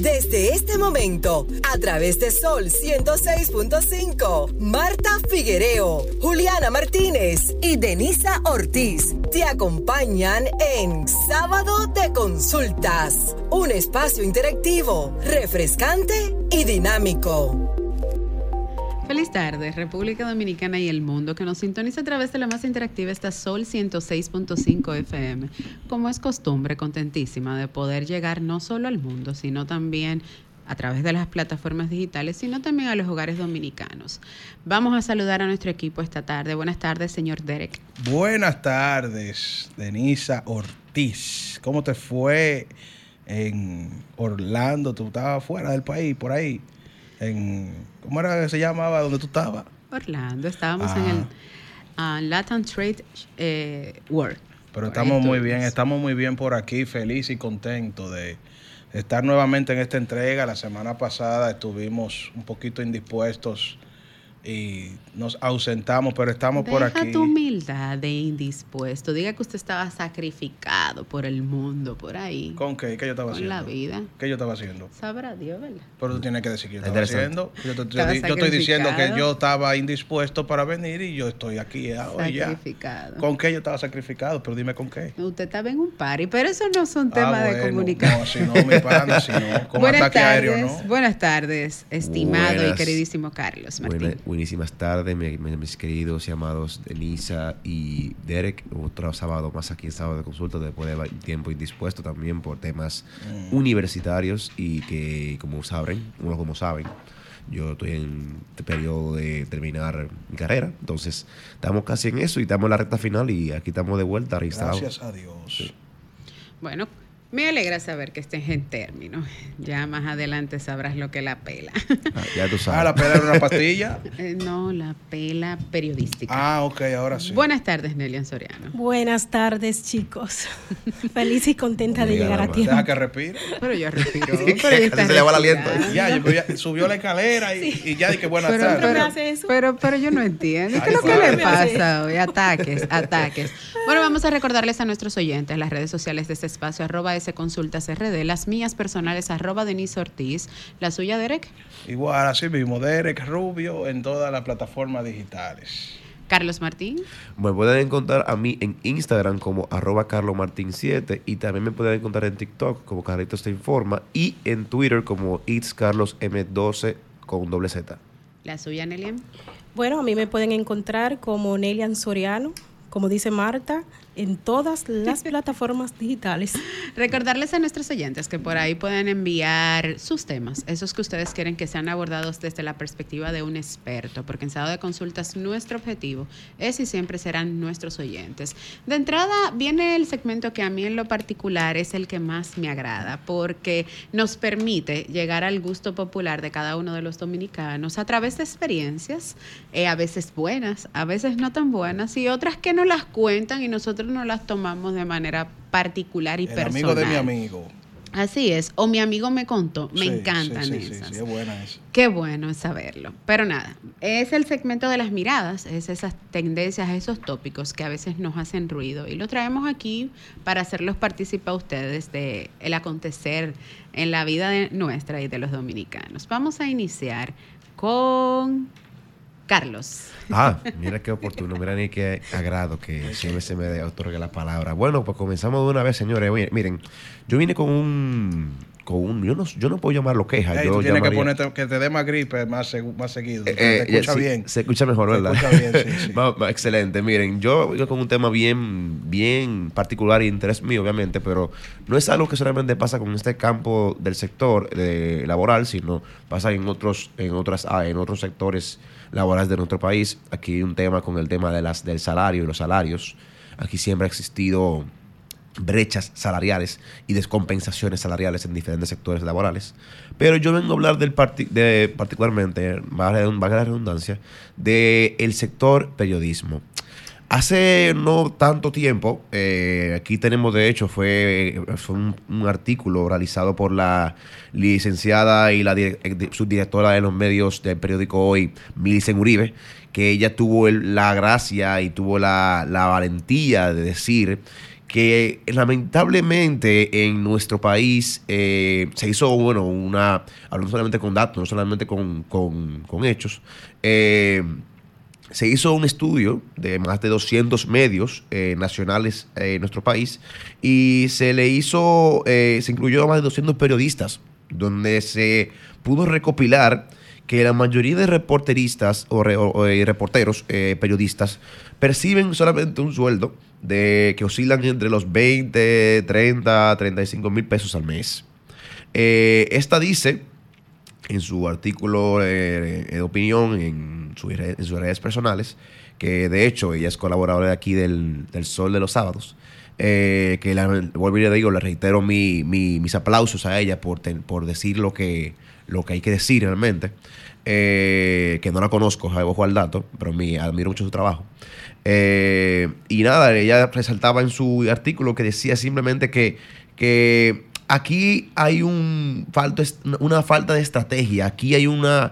Desde este momento, a través de Sol 106.5, Marta Figuereo, Juliana Martínez y Denisa Ortiz te acompañan en Sábado de Consultas, un espacio interactivo, refrescante y dinámico. Feliz tarde, República Dominicana y el mundo, que nos sintoniza a través de la más interactiva esta Sol 106.5 FM. Como es costumbre, contentísima de poder llegar no solo al mundo, sino también a través de las plataformas digitales, sino también a los hogares dominicanos. Vamos a saludar a nuestro equipo esta tarde. Buenas tardes, señor Derek. Buenas tardes, Denisa Ortiz. ¿Cómo te fue en Orlando? ¿Tú estabas fuera del país, por ahí? ¿Cómo era que se llamaba donde tú estabas? Orlando, estábamos en el Latin Trade World. Pero estamos muy bien por aquí, feliz y contento de estar nuevamente en esta entrega. La semana pasada estuvimos un poquito indispuestos y nos ausentamos, pero estamos por aquí. Deja tu humildad de indispuesto. Diga que usted estaba sacrificado por el mundo, por ahí. ¿Con qué? ¿Qué yo estaba haciendo? Con la vida. ¿Qué yo estaba haciendo? Sabrá Dios, ¿verdad? Pero tú tienes que decir que yo estaba haciendo. Yo estoy diciendo que yo estaba indispuesto para venir y yo estoy aquí ahora ya. Sacrificado. ¿Con qué yo estaba sacrificado? Pero dime con qué. Usted estaba en un party, pero eso no es un tema de comunicación. No, si no, mi pana, si no. Con ataque aéreo, ¿no? Buenas tardes, estimado y queridísimo Carlos Martín. Buenísimas tardes, mis queridos y amados Denisa y Derek. Otro sábado más aquí en Sábado de Consulta, después de tiempo indispuesto también por temas universitarios y que, como saben, yo estoy en este periodo de terminar mi carrera, entonces estamos casi en eso y estamos en la recta final y aquí estamos de vuelta reinstalados. Gracias a Dios. Sí. Bueno, me alegra saber que estés en términos. Ya más adelante sabrás lo que es la pela. Ya tú sabes. ¿La pela era una pastilla? No, la pela periodística. Ok, ahora sí. Buenas tardes, Nelian Soriano. Buenas tardes, chicos. Feliz y contenta de llegar a tiempo. Deja que respire. Pero yo respiro. Se le va el aliento. Ya subió la escalera y ya dije buenas tardes. Pero yo no entiendo. ¿Qué es lo que le pasa hoy? Ataques. Bueno, vamos a recordarles a nuestros oyentes las redes sociales de este espacio, @sconsultasrd, las mías personales, @Denise Ortiz, la suya, Derek. Igual, así mismo, Derek Rubio en todas las plataformas digitales. Carlos Martín. Me pueden encontrar a mí en Instagram como @carlomartin7 y también me pueden encontrar en TikTok como Carlitos Te Informa y en Twitter como itscarlosm12 con doble Z. La suya, Nelian. Bueno, a mí me pueden encontrar como Nelian Soriano, como dice Marta, en todas las plataformas digitales. Recordarles a nuestros oyentes que por ahí pueden enviar sus temas, esos que ustedes quieren que sean abordados desde la perspectiva de un experto, porque en Sábado de Consultas nuestro objetivo es y siempre serán nuestros oyentes. De entrada viene el segmento que a mí en lo particular es el que más me agrada, porque nos permite llegar al gusto popular de cada uno de los dominicanos a través de experiencias, a veces buenas, a veces no tan buenas, y otras que nos las cuentan y nosotros no las tomamos de manera particular y personal. El amigo de mi amigo. Así es, o mi amigo me contó, me encantan esas. Sí, es buena esa. Qué bueno es saberlo. Pero nada, es el segmento de las miradas, es esas tendencias, esos tópicos que a veces nos hacen ruido y lo traemos aquí para hacerlos participar a ustedes de el acontecer en la vida nuestra y de los dominicanos. Vamos a iniciar con Carlos. Mira qué oportuno, mira ni qué agrado que siempre se me otorgue la palabra. Bueno, pues comenzamos de una vez, señores. Oye, miren, yo vine con un yo no puedo llamarlo queja. Tú tienes que ponerte, que te dé más gripe más seguido. Te escucha bien. Se escucha mejor, ¿verdad? Se escucha bien, sí. Excelente. Miren, yo vengo con un tema bien particular y interés mío, obviamente, pero no es algo que solamente pasa con este campo del sector laboral, sino pasa en otros sectores laborales de nuestro país. Aquí hay un tema con el tema del salario y los salarios. Aquí siempre ha existido brechas salariales y descompensaciones salariales en diferentes sectores laborales. Pero yo vengo a hablar particularmente, valga la redundancia, del sector periodismo. Hace no tanto tiempo, aquí tenemos, de hecho, fue un artículo realizado por la licenciada y la subdirectora de los medios del periódico Hoy, Milicen Uribe, que ella tuvo la gracia y tuvo la valentía de decir que lamentablemente en nuestro país se hizo, hablando solamente con datos, no solamente con hechos, se hizo un estudio de más de 200 medios nacionales en nuestro país y se incluyó a más de 200 periodistas, donde se pudo recopilar que la mayoría de reporteristas o reporteros, periodistas, perciben solamente un sueldo que oscilan entre los 20, 30, 35 mil pesos al mes. Esta dice, en su artículo de opinión, en sus redes personales, que de hecho ella es colaboradora de aquí del Sol de los Sábados, vuelvo y le digo, le reitero mis aplausos a ella por decir lo que hay que decir realmente, que no la conozco, ojo al dato, pero admiro mucho su trabajo. Y nada, ella resaltaba en su artículo que decía simplemente que aquí hay una falta de estrategia, aquí hay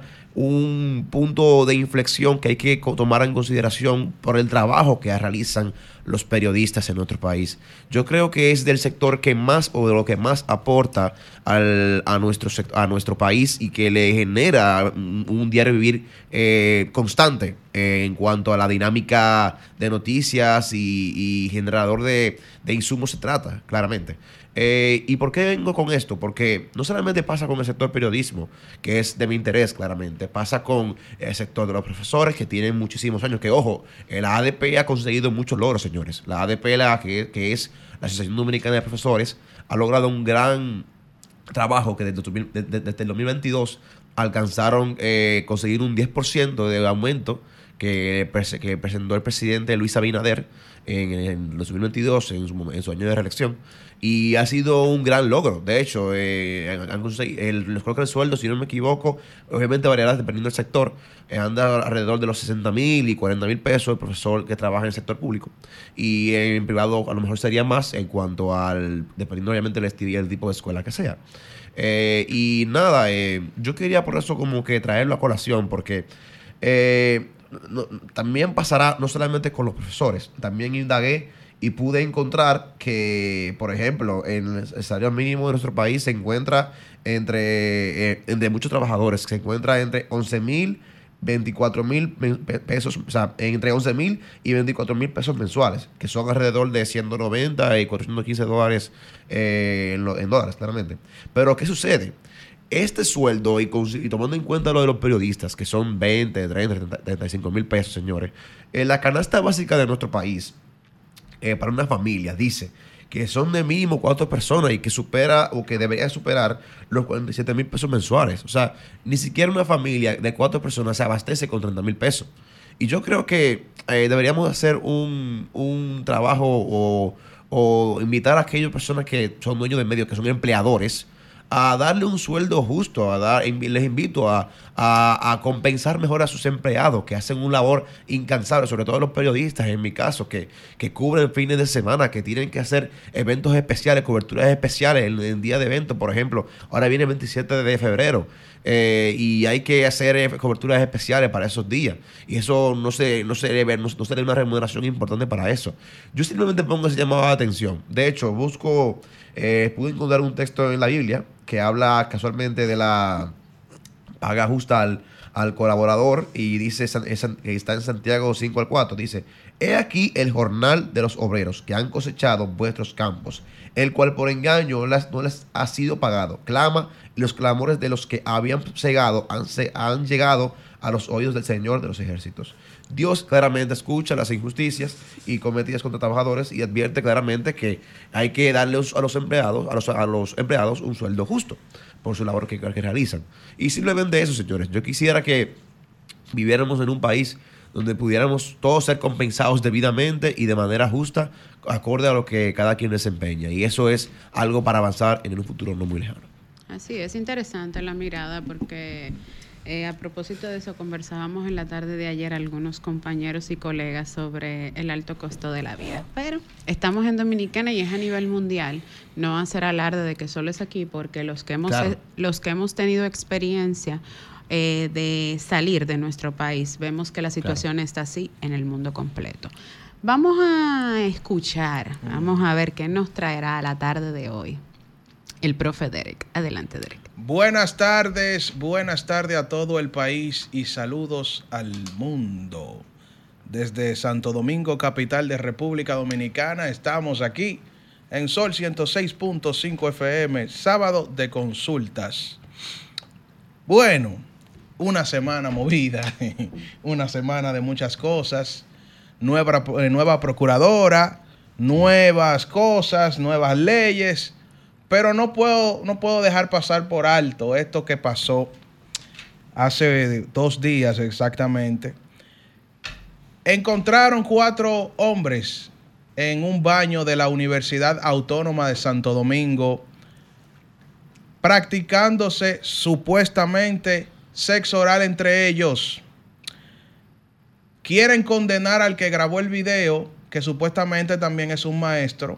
un punto de inflexión que hay que tomar en consideración por el trabajo que realizan los periodistas en nuestro país. Yo creo que es del sector que más o de lo que más aporta a nuestro país y que le genera un diario vivir constante en cuanto a la dinámica de noticias y generador de insumos se trata, claramente. ¿Y por qué vengo con esto? Porque no solamente pasa con el sector periodismo, que es de mi interés, claramente. Pasa con el sector de los profesores, que tienen muchísimos años. Que, ojo, la ADP ha conseguido muchos logros, señores. La ADP, que es la Asociación Dominicana de Profesores, ha logrado un gran trabajo que desde el 2022 alcanzaron conseguir un 10% de aumento que presentó el presidente Luis Abinader en 2022, en su año de reelección. Y ha sido un gran logro. De hecho, creo que el sueldo, si no me equivoco, obviamente variará dependiendo del sector. Anda alrededor de los 60,000 y 40,000 pesos el profesor que trabaja en el sector público. Y en privado a lo mejor sería más en cuanto dependiendo obviamente del tipo de escuela que sea. Y nada, yo quería por eso como que traerlo a colación, porque también pasará no solamente con los profesores. También indagué y pude encontrar que, por ejemplo, en el salario mínimo de nuestro país se encuentra entre muchos trabajadores, se encuentra entre 11,000, 24,000 pesos, o sea, entre 11,000 y 24,000 pesos mensuales, que son alrededor de 190 y 415 dólares en dólares, claramente. Pero, ¿qué sucede? Este sueldo, y tomando en cuenta lo de los periodistas, que son 20, 30, 35 mil pesos, señores, la canasta básica de nuestro país, para una familia, dice que son de mínimo 4 personas y que supera o que debería superar los 47,000 pesos mensuales. O sea, ni siquiera una familia de 4 personas se abastece con 30,000 pesos. Y yo creo que deberíamos hacer un trabajo o invitar a aquellas personas que son dueños de medios, que son empleadores, a darle un sueldo justo, les invito a compensar mejor a sus empleados que hacen una labor incansable, sobre todo los periodistas, en mi caso, que cubren fines de semana, que tienen que hacer eventos especiales, coberturas especiales en día de eventos. Por ejemplo, ahora viene el 27 de febrero y hay que hacer coberturas especiales para esos días, y eso no se le una remuneración importante para eso. Yo simplemente pongo ese llamado de atención. De hecho, pude encontrar un texto en la Biblia que habla casualmente de la paga justa al colaborador, y dice, está en Santiago 5:4, dice: he aquí el jornal de los obreros que han cosechado vuestros campos, el cual por engaño no les ha sido pagado. Clama, y los clamores de los que habían cegado han llegado a los oídos del Señor de los ejércitos. Dios claramente escucha las injusticias y cometidas contra trabajadores y advierte claramente que hay que darle a los empleados un sueldo justo por su labor que realizan. Y simplemente eso, señores. Yo quisiera que viviéramos en un país donde pudiéramos todos ser compensados debidamente y de manera justa, acorde a lo que cada quien desempeña. Y eso es algo para avanzar en un futuro no muy lejano. Así es, interesante la mirada, porque a propósito de eso, conversábamos en la tarde de ayer algunos compañeros y colegas sobre el alto costo de la vida. Pero estamos en Dominicana y es a nivel mundial. No hacer alarde de que solo es aquí, porque los que hemos tenido experiencia de salir de nuestro país, vemos que la situación está así en el mundo completo. Vamos a escuchar, vamos a ver qué nos traerá a la tarde de hoy el profe Derek. Adelante, Derek. Buenas tardes a todo el país y saludos al mundo. Desde Santo Domingo, capital de República Dominicana, estamos aquí en Sol 106.5 FM, sábado de consultas. Bueno, una semana movida, una semana de muchas cosas, nueva procuradora, nuevas cosas, nuevas leyes, pero no puedo dejar pasar por alto esto que pasó hace 2 días exactamente. Encontraron 4 hombres en un baño de la Universidad Autónoma de Santo Domingo practicándose supuestamente sexo oral entre ellos. Quieren condenar al que grabó el video, que supuestamente también es un maestro.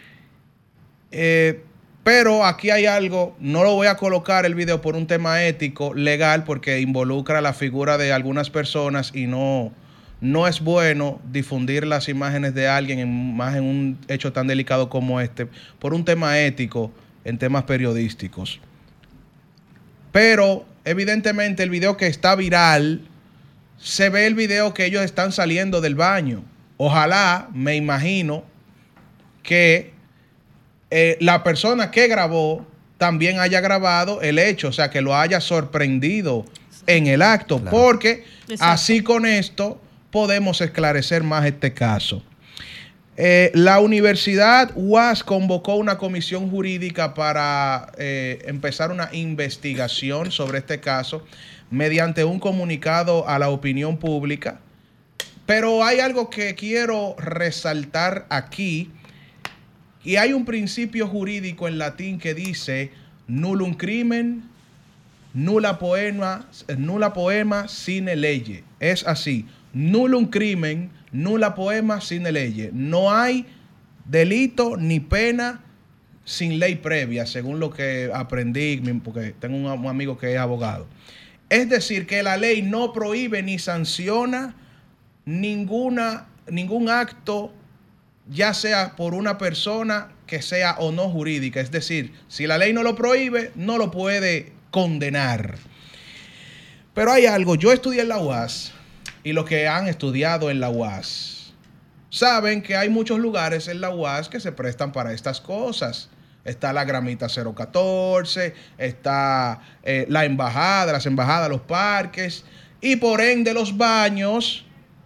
Pero aquí hay algo, no lo voy a colocar el video por un tema ético, legal, porque involucra la figura de algunas personas y no es bueno difundir las imágenes de alguien, más en un hecho tan delicado como este, por un tema ético, en temas periodísticos. Pero evidentemente el video que está viral, se ve el video que ellos están saliendo del baño. Ojalá, me imagino, que la persona que grabó también haya grabado el hecho, o sea, que lo haya sorprendido en el acto, claro. Porque así con esto podemos esclarecer más este caso. La Universidad UAS convocó una comisión jurídica para empezar una investigación sobre este caso mediante un comunicado a la opinión pública. Pero hay algo que quiero resaltar aquí, y hay un principio jurídico en latín que dice nullum crimen, nulla poema sine lege. Es así, nullum crimen, nulla poema sine lege. No hay delito ni pena sin ley previa, según lo que aprendí, porque tengo un amigo que es abogado. Es decir, que la ley no prohíbe ni sanciona ningún acto, ya sea por una persona que sea o no jurídica. Es decir, si la ley no lo prohíbe, no lo puede condenar. Pero hay algo, yo estudié en la UAS, y los que han estudiado en la UAS saben que hay muchos lugares en la UAS que se prestan para estas cosas. Está la Gramita 014, está las embajadas, los parques, y por ende los baños,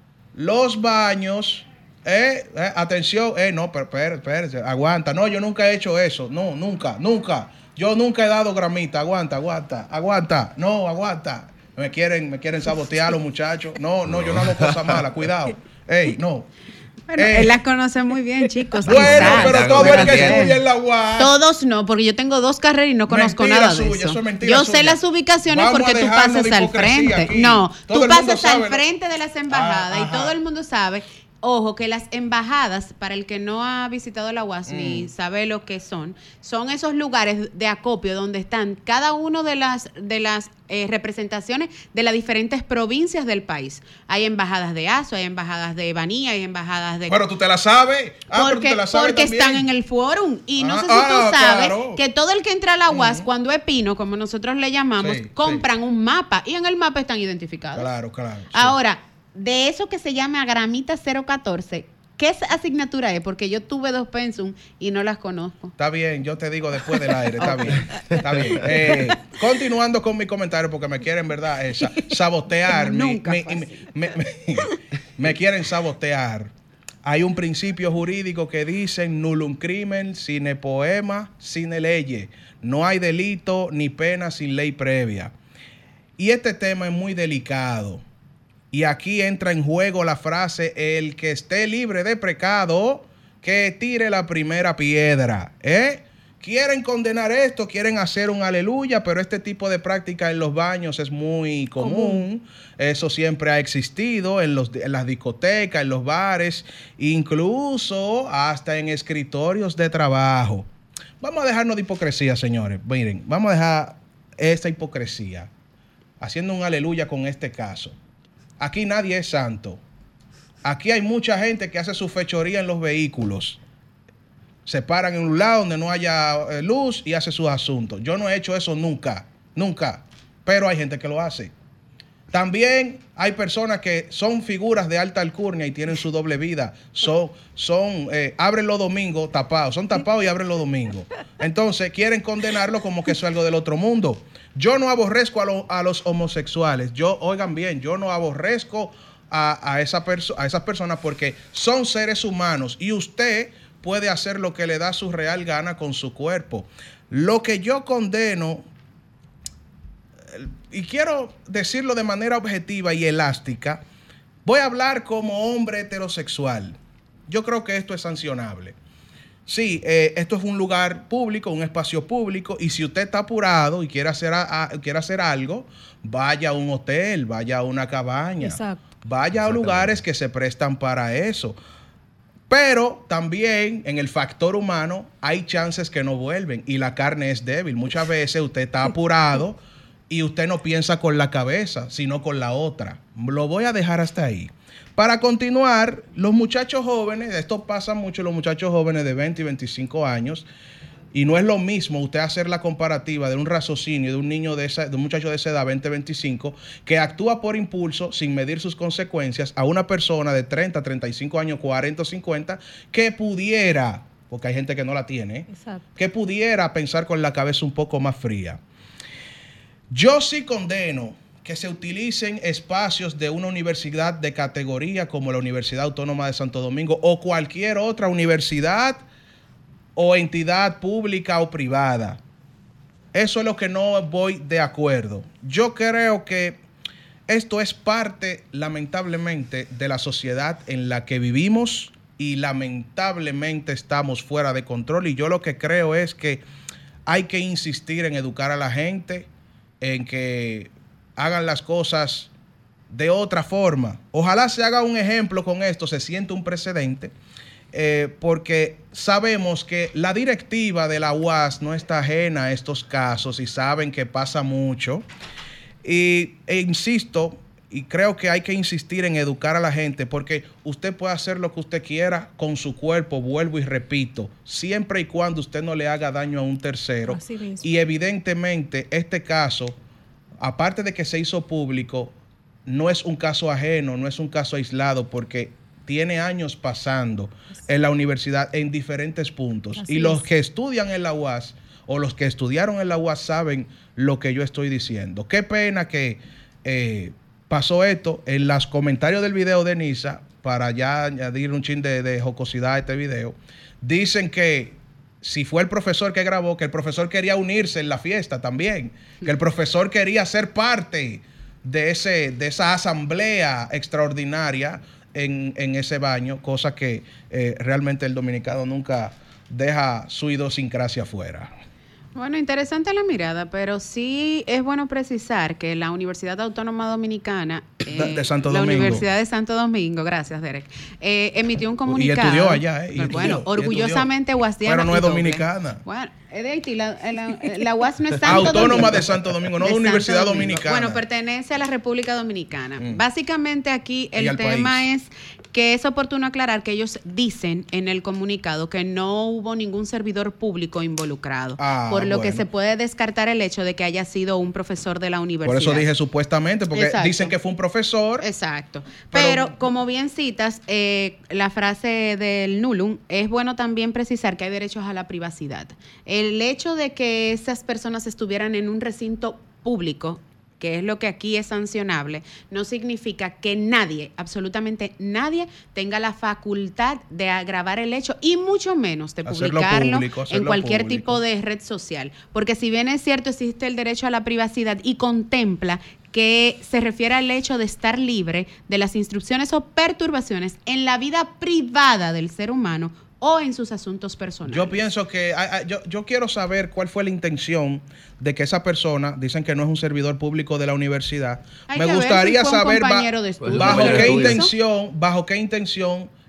atención, no, pero espérate, aguanta, no, yo nunca he hecho eso, no, nunca, yo nunca he dado gramita, aguanta, no, aguanta, me quieren sabotear los muchachos, no, yo no hago cosas malas, cuidado, no. Bueno, él las conoce muy bien, chicos. Bueno, pero todo el que estudia en la UAS. Todos no, porque yo tengo 2 carreras y no conozco nada de eso. Yo sé las ubicaciones porque tú pasas al frente. Aquí. No, tú pasas al frente de las embajadas y todo el mundo sabe. Ojo, que las embajadas, para el que no ha visitado la UAS ni sabe lo que son esos lugares de acopio donde están cada uno de las representaciones de las diferentes provincias del país. Hay embajadas de Azo, hay embajadas de Baní, hay embajadas de... Pero tú te la sabes. Porque están en el fórum. Y no sé si tú sabes que todo el que entra a la UAS, cuando es pino, como nosotros le llamamos, compran un mapa y en el mapa están identificados. Claro. Ahora, de eso que se llama Gramita 014, ¿qué asignatura es? Porque yo tuve 2 pensum y no las conozco. Está bien, yo te digo después del aire, está bien. Continuando con mi comentario, porque me quieren, ¿verdad? Sabotear. Me quieren sabotear. Hay un principio jurídico que dice nullum crimen sine poema sine lege. No hay delito ni pena sin ley previa. Y este tema es muy delicado. Y aquí entra en juego la frase, el que esté libre de pecado, que tire la primera piedra. Quieren condenar esto, quieren hacer un aleluya, pero este tipo de práctica en los baños es muy común. Eso siempre ha existido en las discotecas, en los bares, incluso hasta en escritorios de trabajo. Vamos a dejarnos de hipocresía, señores. Miren, vamos a dejar esta hipocresía, haciendo un aleluya con este caso. Aquí nadie es santo. Aquí hay mucha gente que hace su fechoría en los vehículos. Se paran en un lado donde no haya luz y hace sus asuntos. Yo no he hecho eso nunca, pero hay gente que lo hace. También hay personas que son figuras de alta alcurnia y tienen su doble vida. Abren los domingos tapados, son tapados y abren los domingos. Entonces quieren condenarlo como que eso es algo del otro mundo. Yo no aborrezco a los homosexuales. Oigan bien, yo no aborrezco a esas personas porque son seres humanos y usted puede hacer lo que le da su real gana con su cuerpo. Lo que yo condeno, y quiero decirlo de manera objetiva y elástica, voy a hablar como hombre heterosexual. Yo creo que esto es sancionable. Sí, esto es un lugar público, un espacio público, y si usted está apurado y quiere hacer algo, vaya a un hotel, vaya a una cabaña, vaya a lugares que se prestan para eso. Pero también en el factor humano hay chances que no vuelven y la carne es débil. Muchas veces usted está apurado y usted no piensa con la cabeza, sino con la otra. Lo voy a dejar hasta ahí. Para continuar, los muchachos jóvenes, esto pasa mucho, los muchachos jóvenes de 20 y 25 años, y no es lo mismo usted hacer la comparativa de un raciocinio de un niño de un muchacho de esa edad, 20, 25, que actúa por impulso sin medir sus consecuencias, a una persona de 30, 35 años, 40 o 50, que pudiera, porque hay gente que no la tiene, que pudiera pensar con la cabeza un poco más fría. Yo sí condeno que se utilicen espacios de una universidad de categoría como la Universidad Autónoma de Santo Domingo o cualquier otra universidad o entidad pública o privada. Eso es lo que no voy de acuerdo. Yo creo que esto es parte, lamentablemente, de la sociedad en la que vivimos y lamentablemente estamos fuera de control. Y yo lo que creo es que hay que insistir en educar a la gente, en que hagan las cosas de otra forma. Ojalá se haga un ejemplo con esto, se siente un precedente, porque sabemos que la directiva de la UAS no está ajena a estos casos y saben que pasa mucho. E insisto, y creo que hay que insistir en educar a la gente, porque usted puede hacer lo que usted quiera con su cuerpo, vuelvo y repito, siempre y cuando usted no le haga daño a un tercero. Y evidentemente este caso, aparte de que se hizo público, no es un caso ajeno, no es un caso aislado, porque tiene años pasando en la universidad en diferentes puntos. Así y los que estudian en la UAS o los que estudiaron en la UAS saben lo que yo estoy diciendo. Qué pena que pasó esto. En los comentarios del video de Nisa, para ya añadir un chin de jocosidad a este video, dicen que si fue el profesor que grabó, que el profesor quería unirse en la fiesta también, que el profesor quería ser parte de esa asamblea extraordinaria en ese baño, cosa que realmente el dominicano nunca deja su idiosincrasia fuera. Bueno, interesante la mirada, pero sí es bueno precisar que la Universidad Autónoma Dominicana, de Santo la Domingo. Universidad de Santo Domingo, gracias Derek, emitió un comunicado. Y estudió allá, bueno, orgullosamente guasdiana. Pero no es dominicana. Bueno, es de Haití, la UAS no es Santo Autónoma Domingo. de Santo Domingo, no de Universidad Dominicana. Bueno, pertenece a la República Dominicana. Básicamente aquí el tema es que es oportuno aclarar que ellos dicen en el comunicado que no hubo ningún servidor público involucrado, por lo que se puede descartar el hecho de que haya sido un profesor de la universidad. Por eso dije supuestamente, porque dicen que fue un profesor. Exacto. Pero como bien citas, la frase del nullum, es bueno también precisar que hay derechos a la privacidad. El hecho de que esas personas estuvieran en un recinto público, que es lo que aquí es sancionable, no significa que nadie, absolutamente nadie, tenga la facultad de agravar el hecho y mucho menos de publicarlo en cualquier tipo de red social. Porque si bien es cierto, existe el derecho a la privacidad y contempla que se refiere al hecho de estar libre de las instrucciones o perturbaciones en la vida privada del ser humano o en sus asuntos personales. Yo pienso que yo quiero saber cuál fue la intención de que esa persona, dicen que no es un servidor público de la universidad. Me gustaría saber bajo qué intención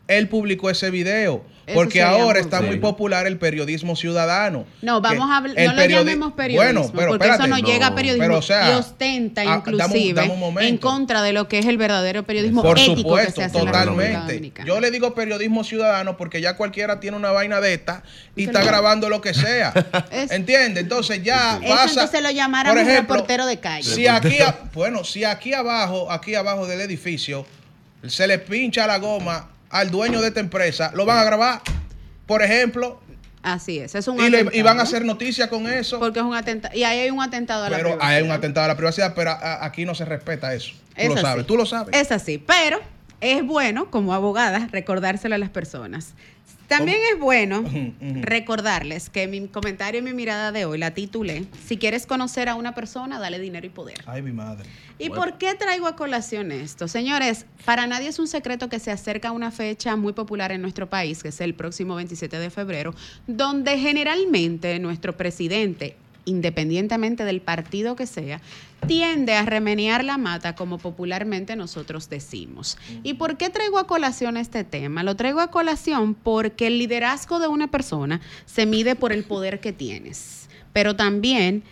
él publicó ese video. Eso Porque sería ahora muy está bueno. muy popular el periodismo ciudadano. No, vamos a hablar, El no lo llamemos periodismo, Bueno, pero porque espérate, eso no llega a periodismo pero, o sea, y ostenta inclusive dame un momento. en contra de lo que es el verdadero periodismo Por ético supuesto, que se hace en la República totalmente. Dominicana. Yo le digo periodismo ciudadano porque ya cualquiera tiene una vaina de esta y está Claro. grabando lo que sea. Es- ¿Entiendes? Entonces ya Eso pasa. entonces lo llamaran por un ejemplo, reportero de calle. Si aquí abajo del edificio se le pincha la goma al dueño de esta empresa, lo van a grabar, por ejemplo, Así es un y atentado. van a hacer noticias con eso. Porque es un atentado. Y ahí hay un atentado a la Pero privacidad. hay un atentado a la privacidad, pero aquí no se respeta eso. Es así. Tú lo sabes. Es así, pero es bueno, como abogada, recordárselo a las personas. También es bueno recordarles que mi comentario y mi mirada de hoy la titulé: si quieres conocer a una persona, dale dinero y poder. Ay, mi madre. ¿Y por qué traigo a colación esto? Señores, para nadie es un secreto que se acerca una fecha muy popular en nuestro país, que es el próximo 27 de febrero, donde generalmente nuestro presidente, independientemente del partido que sea, tiende a remenear la mata, como popularmente nosotros decimos. ¿Y por qué traigo a colación este tema? Lo traigo a colación porque el liderazgo de una persona se mide por el poder que tienes, pero también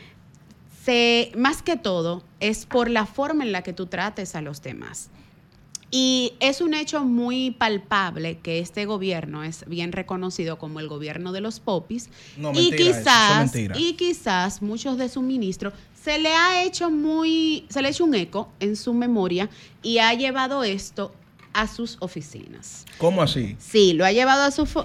más que todo, es por la forma en la que tú trates a los demás. Y es un hecho muy palpable que este gobierno es bien reconocido como el gobierno de los popis. No, y mentira, eso es mentira. quizás muchos de sus ministros se le ha hecho un eco en su memoria y ha llevado esto a sus oficinas. ¿Cómo así? Sí, lo ha llevado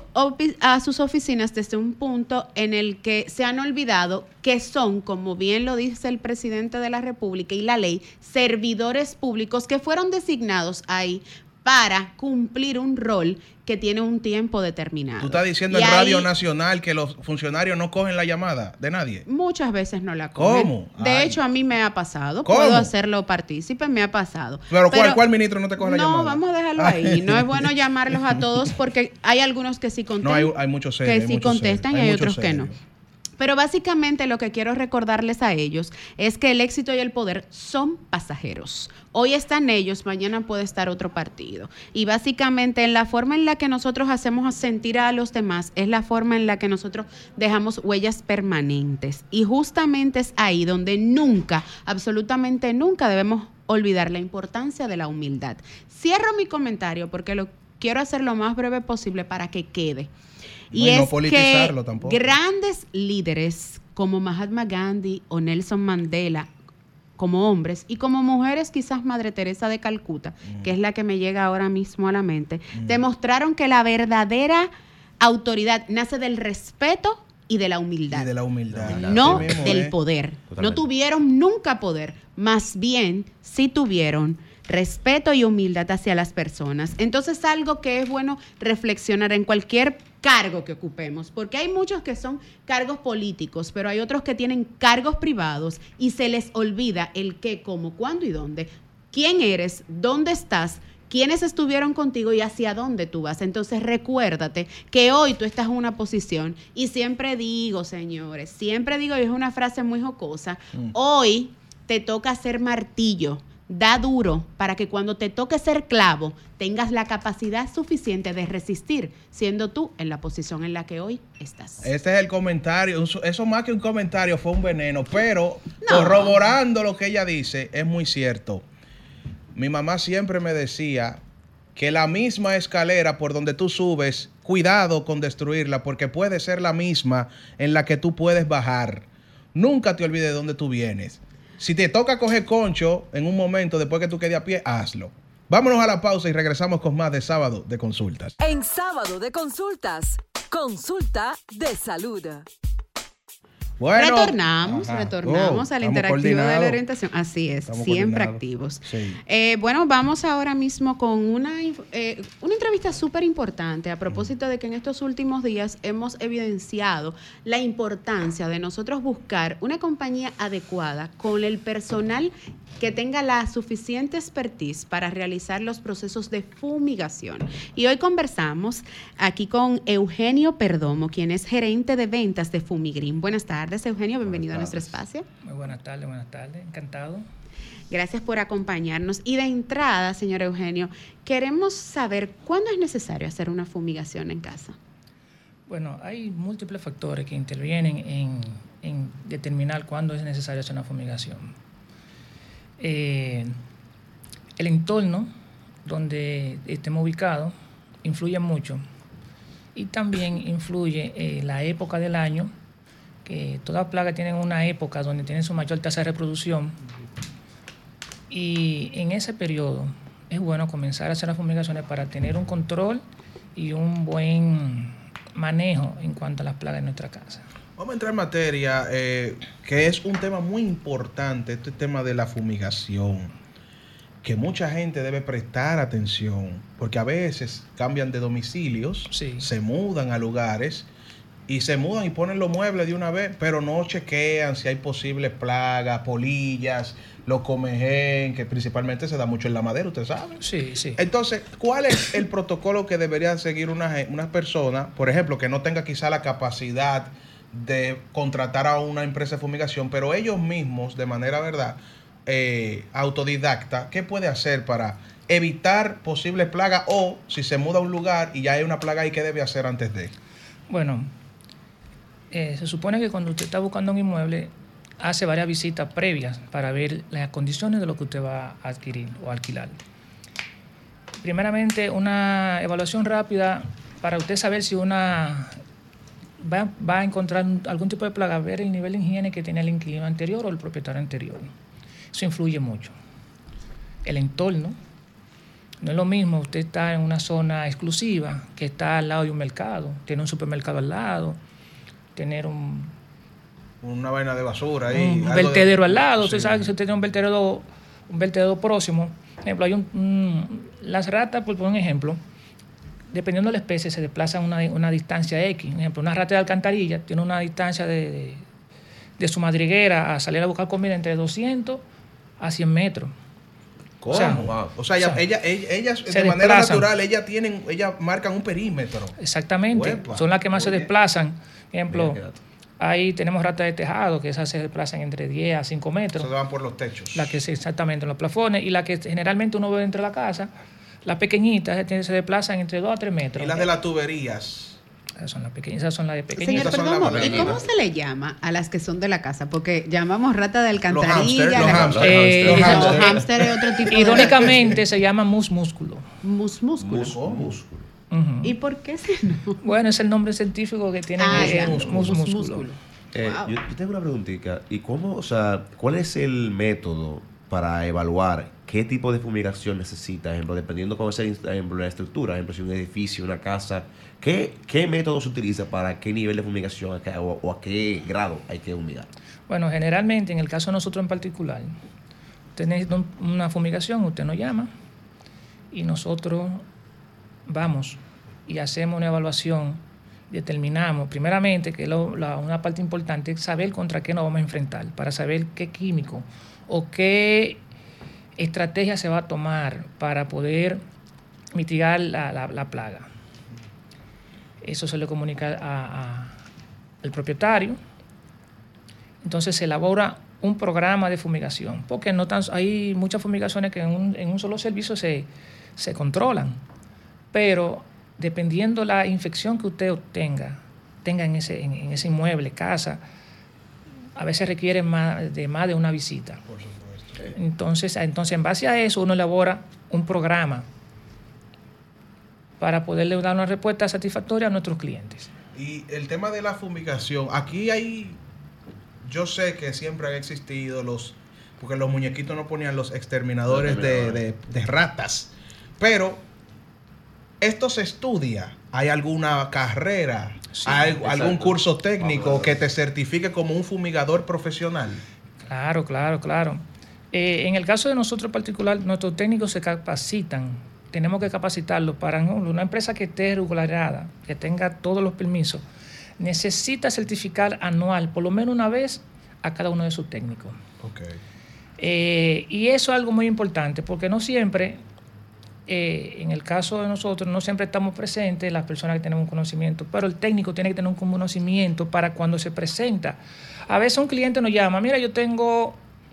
a sus oficinas desde un punto en el que se han olvidado que son, como bien lo dice el presidente de la República y la ley, servidores públicos que fueron designados ahí para cumplir un rol que tiene un tiempo determinado. Tú estás diciendo Y en Radio ahí, Nacional que los funcionarios no cogen la llamada de nadie. muchas veces no la cogen. ¿Cómo? De Ay. hecho, a mí me ha pasado. ¿Cómo? Puedo hacerlo partícipe, me ha pasado. Pero ¿cuál ministro no te coge la llamada? No, vamos a dejarlo ahí. No es bueno llamarlos a todos porque hay algunos que sí contestan. No, hay muchos serios. Que sí contestan y hay otros que no. serios. Pero básicamente lo que quiero recordarles a ellos es que el éxito y el poder son pasajeros. Hoy están ellos, mañana puede estar otro partido. Y básicamente en la forma en la que nosotros hacemos sentir a los demás es la forma en la que nosotros dejamos huellas permanentes. Y justamente es ahí donde nunca, absolutamente nunca debemos olvidar la importancia de la humildad. Cierro mi comentario porque lo quiero hacer lo más breve posible para que quede. Y no es politizarlo que tampoco. grandes líderes como Mahatma Gandhi o Nelson Mandela, como hombres, y como mujeres, quizás Madre Teresa de Calcuta, que es la que me llega ahora mismo a la mente, demostraron que la verdadera autoridad nace del respeto y de la humildad. Y de la humildad. No Así mismo, del poder. Totalmente. No tuvieron nunca poder, más bien sí tuvieron respeto y humildad hacia las personas. Entonces, algo que es bueno reflexionar en cualquier cargo que ocupemos, porque hay muchos que son cargos políticos, pero hay otros que tienen cargos privados y se les olvida el qué, cómo, cuándo y dónde. ¿Quién eres? ¿Dónde estás? ¿Quiénes estuvieron contigo y hacia dónde tú vas? Entonces recuérdate que hoy tú estás en una posición y siempre digo, señores, siempre digo, y es una frase muy jocosa, hoy te toca ser martillo, da duro para que cuando te toque ser clavo tengas la capacidad suficiente de resistir, siendo tú en la posición en la que hoy estás. Este es el comentario. Eso más que un comentario fue un veneno, pero No. corroborando lo que ella dice, es muy cierto. Mi mamá siempre me decía que la misma escalera por donde tú subes, cuidado con destruirla, porque puede ser la misma en la que tú puedes bajar. Nunca te olvides de dónde tú vienes. Si te toca coger concho en un momento después que tú quedes a pie, hazlo. Vámonos a la pausa y regresamos con más de Sábado de Consultas. En Sábado de Consultas, consulta de salud. Bueno, Retornamos ajá. a la Estamos interactiva de la coordinados. orientación. Así es, Estamos siempre coordinados. activos. Sí. Bueno, vamos ahora mismo con una entrevista súper importante a propósito de que en estos últimos días hemos evidenciado la importancia de nosotros buscar una compañía adecuada con el personal que tenga la suficiente expertise para realizar los procesos de fumigación. Y hoy conversamos aquí con Eugenio Perdomo, quien es gerente de ventas de Fumigrim. Buenas tardes. tardes, Eugenio. Bienvenido Buenas a nuestro tardes. espacio. Muy buenas tardes, encantado. Gracias por acompañarnos. Y de entrada, señor Eugenio, queremos saber cuándo es necesario hacer una fumigación en casa. Bueno, hay múltiples factores que intervienen en determinar cuándo es necesario hacer una fumigación. El entorno donde estemos ubicados influye mucho y también influye la época del año, que todas plagas tienen una época donde tienen su mayor tasa de reproducción y en ese periodo es bueno comenzar a hacer las fumigaciones para tener un control y un buen manejo en cuanto a las plagas en nuestra casa. Vamos a entrar en materia, que es un tema muy importante, este tema de la fumigación, que mucha gente debe prestar atención, porque a veces cambian de domicilios, Sí. se mudan a lugares y se mudan y ponen los muebles de una vez, pero no chequean si hay posibles plagas, polillas, los comején, que principalmente se da mucho en la madera, usted sabe. Sí, sí. Entonces, ¿cuál es el protocolo que debería seguir una persona, por ejemplo, que no tenga quizá la capacidad de contratar a una empresa de fumigación, pero ellos mismos, de manera, ¿verdad?, autodidacta, ¿qué puede hacer para evitar posibles plagas? O si se muda a un lugar y ya hay una plaga ahí, ¿qué debe hacer antes de? Bueno, se supone que cuando usted está buscando un inmueble, hace varias visitas previas para ver las condiciones de lo que usted va a adquirir o alquilar. Primeramente, una evaluación rápida para usted saber si va a encontrar algún tipo de plaga, ver el nivel de higiene que tiene el inquilino anterior o el propietario anterior. Eso influye mucho. El entorno. No es lo mismo usted estar en una zona exclusiva que está al lado de un mercado, tiene un supermercado al lado, tener Una vaina de basura ahí. un algo vertedero al lado. Sí. Usted sabe que si usted tiene un vertedero próximo, por ejemplo, hay las ratas, por poner un ejemplo, dependiendo de la especie, se desplazan una distancia X. Por ejemplo, una rata de alcantarilla tiene una distancia de su madriguera a salir a buscar comida entre 200 a 100 metros. ¿Cómo? O sea, Wow. O sea, ellas se de manera desplazan. natural, ellas marcan un perímetro. Exactamente. Uepa. Son las que más se Oye. desplazan. Por ejemplo, Mira qué dato. ahí tenemos ratas de tejado, que esas se desplazan entre 10 a 5 metros. Se van por los techos. La que exactamente en los plafones, y la que generalmente uno ve dentro de la casa, las pequeñitas se desplazan entre 2 a 3 metros. Y las de las tuberías. Esas son las pequeñas, esas son las de Señor, pequeñitas. Esas son perdón, las ¿y pequeñitas. cómo se le llama a las que son de la casa? Porque llamamos rata de Los alcantarilla. hámster, los No, hámster. hámster es otro tipo de Irónicamente se llama músculo. músculo. Músculo. Ujú. ¿Y por qué ese no? Bueno, es el nombre científico que tiene Ya. músculo. Músculo. Wow. Yo tengo una preguntita. ¿Y cómo, o sea, cuál es el método para evaluar qué tipo de fumigación necesita? Por ejemplo, dependiendo cómo sea la estructura, por ejemplo, si un edificio, una casa, ¿qué método se utiliza para qué nivel de fumigación o a qué grado hay que fumigar? Bueno, generalmente, en el caso de nosotros en particular, usted necesita una fumigación, usted nos llama y nosotros vamos y hacemos una evaluación, determinamos, primeramente, que una parte importante es saber contra qué nos vamos a enfrentar, para saber qué químico o qué estrategia se va a tomar para poder mitigar la plaga. Eso se le comunica al propietario. Entonces se elabora un programa de fumigación, porque hay muchas fumigaciones que en un solo servicio se controlan, pero dependiendo la infección que usted tenga en ese inmueble, casa, a veces requiere más de una visita. Por supuesto. Entonces, en base a eso, uno elabora un programa para poderle dar una respuesta satisfactoria a nuestros clientes. Y el tema de la fumigación, aquí yo sé que siempre han existido porque los muñequitos no ponían los exterminadores de ratas, pero esto se estudia. ¿Hay alguna carrera? Sí, ¿Hay exacto. algún curso técnico que te certifique como un fumigador profesional? Claro. En el caso de nosotros en particular, nuestros técnicos se capacitan. Tenemos que capacitarlos para una empresa que esté regularizada, que tenga todos los permisos. Necesita certificar anual, por lo menos una vez, a cada uno de sus técnicos. Okay. Y eso es algo muy importante, porque no siempre en el caso de nosotros, no siempre estamos presentes las personas que tenemos un conocimiento, pero el técnico tiene que tener un conocimiento para cuando se presenta. A veces un cliente nos llama, mira, yo tengo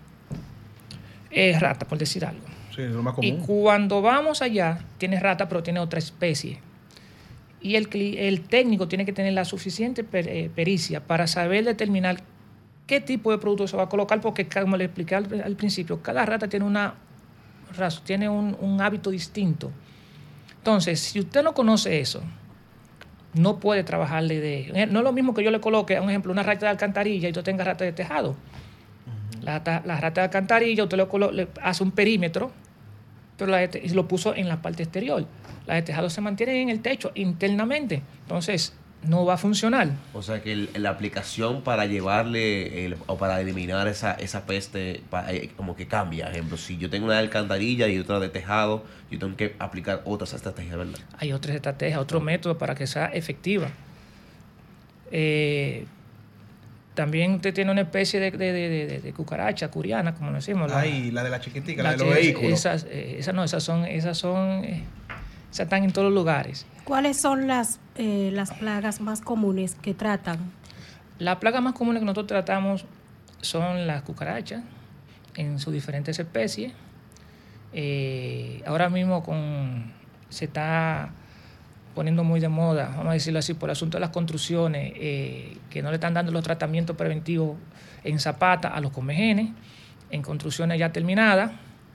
rata, por decir algo. Sí, es lo más común. Y cuando vamos allá, tiene rata, pero tiene otra especie. Y el técnico tiene que tener la suficiente pericia para saber determinar qué tipo de producto se va a colocar, porque como le expliqué al principio, cada rata tiene un hábito distinto. Entonces, si usted no conoce eso, no puede trabajarle de... No es lo mismo que yo le coloque, un ejemplo, una rata de alcantarilla y tú tengas rata de tejado. Uh-huh. La rata de alcantarilla, usted le hace un perímetro, pero y lo puso en la parte exterior. Las de tejado se mantienen en el techo internamente. Entonces, no va a funcionar. O sea que la aplicación para llevarle o para eliminar esa peste como que cambia. Por ejemplo, si yo tengo una de alcantarilla y otra de tejado, yo tengo que aplicar otras estrategias, ¿verdad? Hay otras estrategias, otros métodos para que sea efectiva. También usted tiene una especie de cucaracha curiana, como decimos. La de la chiquitica, la de los vehículos. Esas están en todos los lugares. ¿Cuáles son las plagas más comunes que tratan? Las plagas más comunes que nosotros tratamos son las cucarachas en sus diferentes especies. Ahora mismo se está poniendo muy de moda, vamos a decirlo así, por el asunto de las construcciones, que no le están dando los tratamientos preventivos en zapata a los comejenes, en construcciones ya terminadas.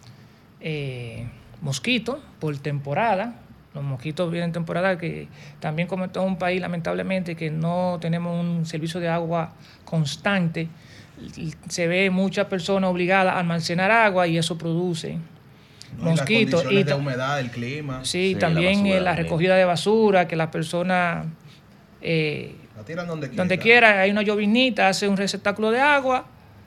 Mosquitos por temporada. Los mosquitos vienen en temporada, que también como en todo un país, lamentablemente, que no tenemos un servicio de agua constante, se ve muchas personas obligadas a almacenar agua y eso produce mosquitos. Las condiciones de humedad, el clima. Sí, también la recogida de basura, que las personas la tiran donde quiera, hay una llovinita, hace un receptáculo de agua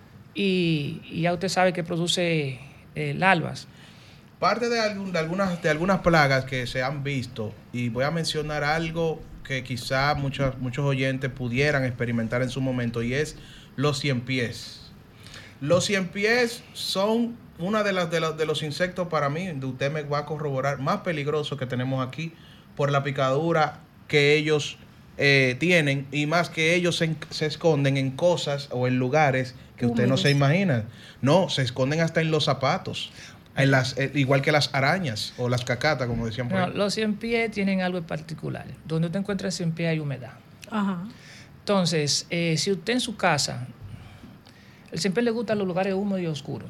y ya usted sabe que produce larvas. Parte de algunas plagas que se han visto, y voy a mencionar algo que quizá muchos oyentes pudieran experimentar en su momento, y es los ciempiés. Los ciempiés son una de los insectos, para mí, usted me va a corroborar, más peligrosos que tenemos aquí por la picadura que ellos tienen, y más que ellos se esconden en cosas o en lugares que usted no se imagina. No, se esconden hasta en los zapatos. Igual que las arañas o las cacatas, como decían por ahí. Los ciempiés tienen algo en particular. Donde usted encuentra el ciempié hay humedad. Ajá. Entonces, si usted en su casa, el ciempié le gustan los lugares húmedos y oscuros.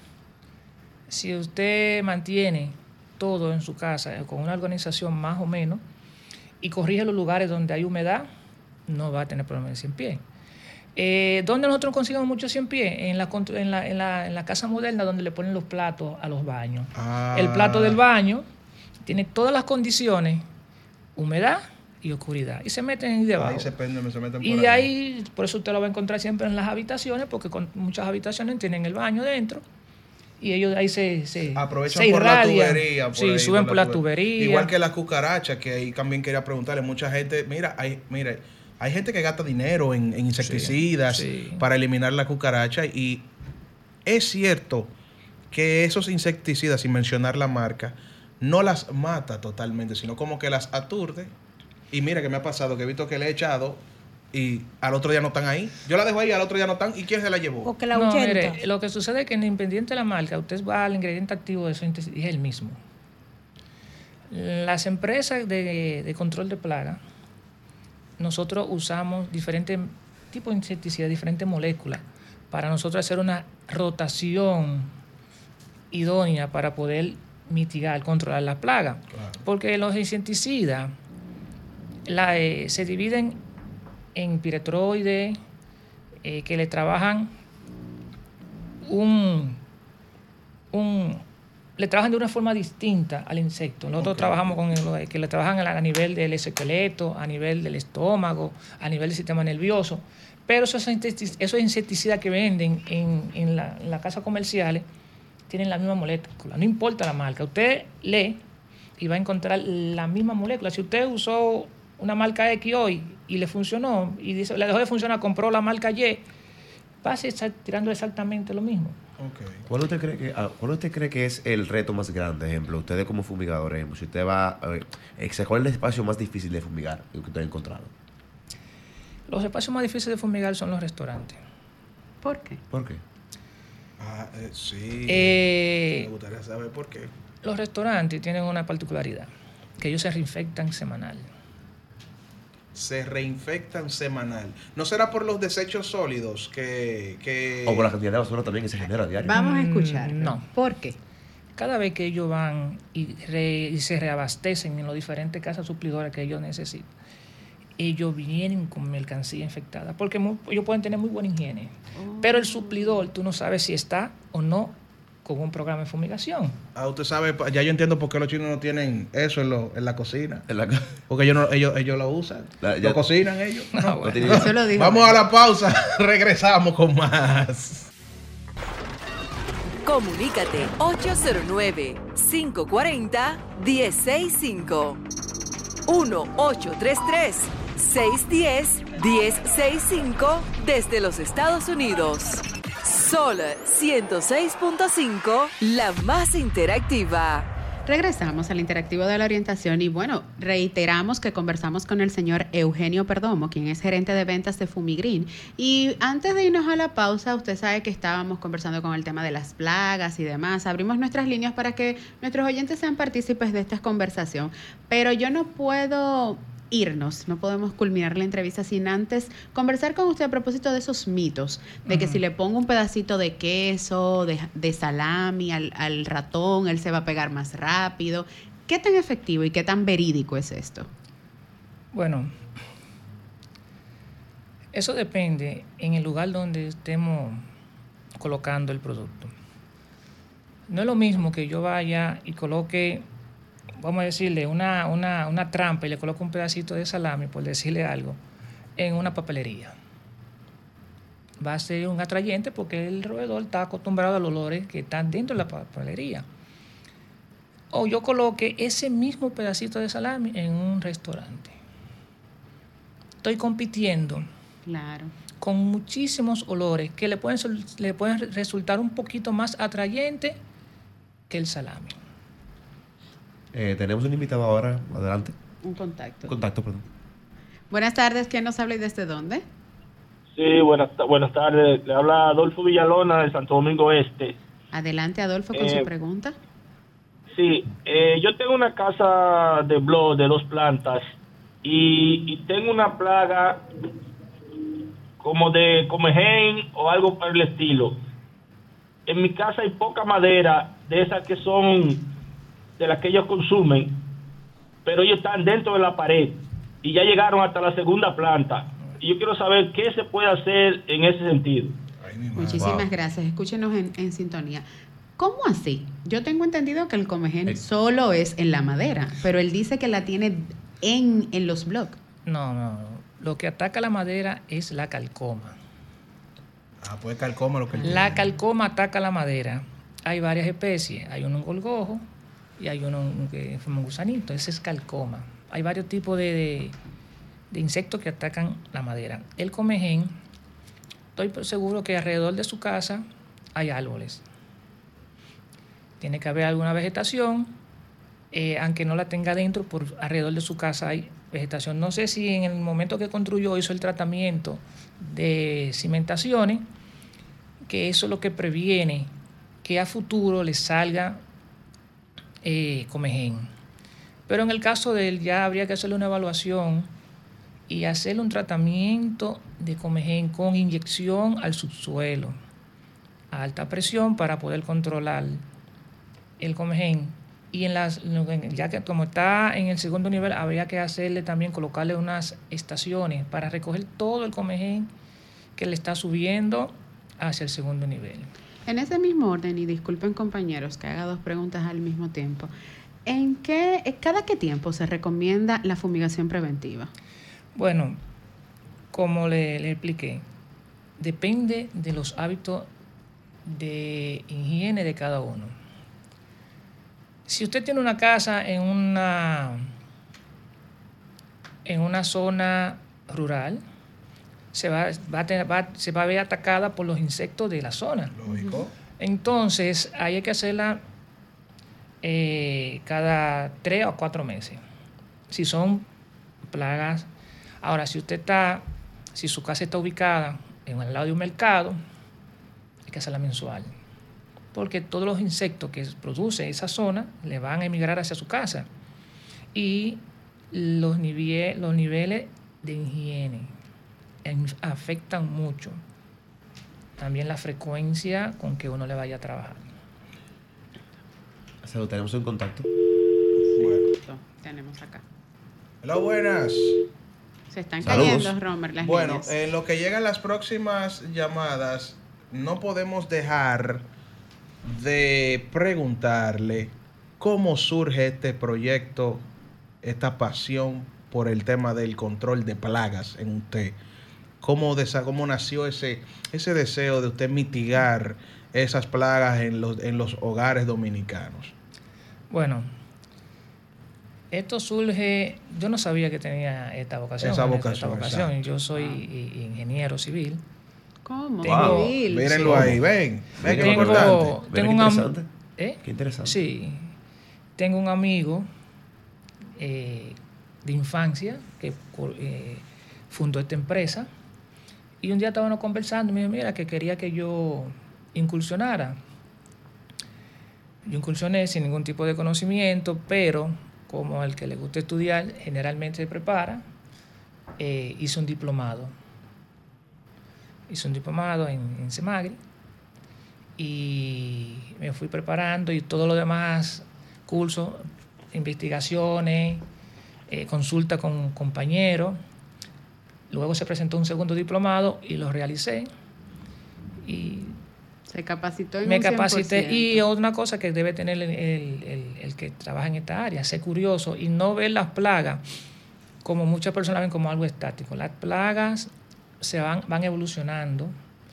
Si usted mantiene todo en su casa con una organización más o menos y corrige los lugares donde hay humedad, no va a tener problemas de ciempié. ¿Dónde nosotros conseguimos mucho ciempié? En la casa moderna, donde le ponen los platos a los baños. El plato del baño tiene todas las condiciones, humedad y oscuridad, y se meten ahí debajo. Ahí se meten por y de ahí, por eso usted lo va a encontrar siempre en las habitaciones, porque con muchas habitaciones tienen el baño dentro, y ellos ahí se aprovechan por la tubería. Sí, suben por la tubería. Igual que las cucarachas, que ahí también quería preguntarle, mucha gente, hay gente que gasta dinero en insecticidas para eliminar la cucaracha, y es cierto que esos insecticidas, sin mencionar la marca, no las mata totalmente, sino como que las aturde. Y mira que me ha pasado que he visto que le he echado y al otro día no están ahí. Yo la dejo ahí, al otro día no están. ¿Y quién se la llevó? Porque la ahuyenta. Mire, lo que sucede es que independiente de la marca, usted va al ingrediente activo de eso y es el mismo. Las empresas de control de plaga, nosotros usamos diferentes tipos de insecticidas, diferentes moléculas, para nosotros hacer una rotación idónea para poder mitigar, controlar la plaga. Claro. Porque los insecticidas se dividen en piretroides, que le trabajan le trabajan de una forma distinta al insecto. Nosotros trabajamos con que le trabajan a nivel del esqueleto, a nivel del estómago, a nivel del sistema nervioso. Pero esos insecticidas que venden en las casas comerciales tienen la misma molécula. No importa la marca. Usted lee y va a encontrar la misma molécula. Si usted usó una marca X hoy y le funcionó, y dice, le dejó de funcionar, compró la marca Y, pase tirando exactamente lo mismo. Okay. ¿Cuál usted cree que es el reto más grande? Ejemplo, ustedes como fumigadores, ejemplo, si usted va, ¿cuál es el espacio más difícil de fumigar que usted ha encontrado? Los espacios más difíciles de fumigar son los restaurantes. ¿Por qué? ¿Por qué? Sí. Me gustaría saber por qué. Los restaurantes tienen una particularidad, que ellos se reinfectan semanal. Se reinfectan semanal. ¿No será por los desechos sólidos O por la cantidad de basura también que se genera a diario. Vamos a escuchar. No. ¿Por qué? Cada vez que ellos van y se reabastecen en las diferentes casas suplidoras que ellos necesitan, ellos vienen con mercancía infectada, porque ellos pueden tener muy buena higiene, pero el suplidor tú no sabes si está o no con un programa de fumigación. Usted sabe, ya yo entiendo por qué los chinos no tienen eso en la cocina. Porque ellos lo usan. Lo cocinan ellos. No, bueno. Eso lo dijo. Vamos a la pausa. Regresamos con más. Comunícate 809-540-1065. 1-833-610-1065 desde los Estados Unidos. Sol 106.5, la más interactiva. Regresamos al interactivo de la orientación y bueno, reiteramos que conversamos con el señor Eugenio Perdomo, quien es gerente de ventas de Fumigreen. Y antes de irnos a la pausa, usted sabe que estábamos conversando con el tema de las plagas y demás. Abrimos nuestras líneas para que nuestros oyentes sean partícipes de esta conversación. Pero yo no puedo no podemos culminar la entrevista sin antes conversar con usted a propósito de esos mitos, de que si le pongo un pedacito de queso, de salami al ratón, él se va a pegar más rápido. ¿Qué tan efectivo y qué tan verídico es esto? Bueno, eso depende en el lugar donde estemos colocando el producto. No es lo mismo que yo vaya y coloque, vamos a decirle, una trampa y le coloco un pedacito de salami, por decirle algo, en una papelería. Va a ser un atrayente porque el roedor está acostumbrado a los olores que están dentro de la papelería. O yo coloque ese mismo pedacito de salami en un restaurante. Estoy compitiendo, claro, con muchísimos olores que le pueden resultar un poquito más atrayente que el salami. Tenemos un invitado ahora, adelante. Un contacto. Perdón. Buenas tardes, ¿quién nos habla y desde dónde? Sí, buenas tardes. Le habla Adolfo Villalona de Santo Domingo Este. Adelante, Adolfo, con su pregunta. Sí, yo tengo una casa de blog de 2 plantas y tengo una plaga como de comején o algo por el estilo. En mi casa hay poca madera de esas que son de las que ellos consumen, pero ellos están dentro de la pared y ya llegaron hasta la 2ª planta. Y yo quiero saber qué se puede hacer en ese sentido. Muchísimas gracias. Escúchenos en sintonía. ¿Cómo así? Yo tengo entendido que el comején solo es en la madera, pero él dice que la tiene en los bloques. No. Lo que ataca la madera es la calcoma. Pues calcoma lo que la calcoma ataca la madera. Hay varias especies. Hay uno golgojo y hay uno que forma un gusanito. Ese es calcoma. Hay varios tipos de insectos que atacan la madera. El comején, estoy seguro que alrededor de su casa hay árboles. Tiene que haber alguna vegetación, aunque no la tenga dentro, por alrededor de su casa hay vegetación. No sé si en el momento que construyó hizo el tratamiento de cimentaciones, que eso es lo que previene que a futuro le salga comején. Pero en el caso de él ya habría que hacerle una evaluación y hacerle un tratamiento de comején con inyección al subsuelo a alta presión para poder controlar el comején. Y ya que como está en el 2º nivel, habría que hacerle también, colocarle unas estaciones para recoger todo el comején que le está subiendo hacia el 2º nivel. En ese mismo orden, y disculpen compañeros que haga 2 preguntas al mismo tiempo, ¿cada qué tiempo se recomienda la fumigación preventiva? Bueno, como le expliqué, depende de los hábitos de higiene de cada uno. Si usted tiene una casa en una zona rural, se va a ver atacada por los insectos de la zona. Lógico. Entonces, hay que hacerla cada 3 o 4 meses. Si son plagas. Ahora, si su casa está ubicada en el lado de un mercado, hay que hacerla mensual. Porque todos los insectos que produce esa zona le van a emigrar hacia su casa. Y los niveles de higiene afectan mucho. También la frecuencia con que uno le vaya a trabajar. Salud, tenemos un contacto. Bueno. Tenemos acá. Hola, buenas. Se están Saludos. cayendo, Romer, las Bueno, líneas. en lo que llegan las próximas llamadas, no podemos dejar de preguntarle cómo surge este proyecto, esta pasión por el tema del control de plagas en usted. ¿Cómo nació ese deseo de usted mitigar esas plagas en los hogares dominicanos? Bueno, esto surge, yo no sabía que tenía esta vocación. Esa vocación, exacto. Yo soy ingeniero civil. ¿Cómo? Tengo- Civil. Mírenlo Sí. ahí, ven que es Tengo- importante. Qué un interesante. ¿Eh? Qué interesante. Sí. Tengo un amigo de infancia que fundó esta empresa y un día estábamos conversando y me dijo, mira, que quería que yo incursionara. Yo incursioné sin ningún tipo de conocimiento, pero como al que le gusta estudiar generalmente se prepara, hice un diplomado. Hice un diplomado en Semagri y me fui preparando y todo lo demás, cursos, investigaciones, consulta con compañeros. Luego se presentó un segundo diplomado y lo realicé. Y Se capacitó en me un capacité. 100%. Y una cosa que debe tener el que trabaja en esta área, ser curioso y no ver las plagas como muchas personas ven como algo estático. Las plagas van evolucionando.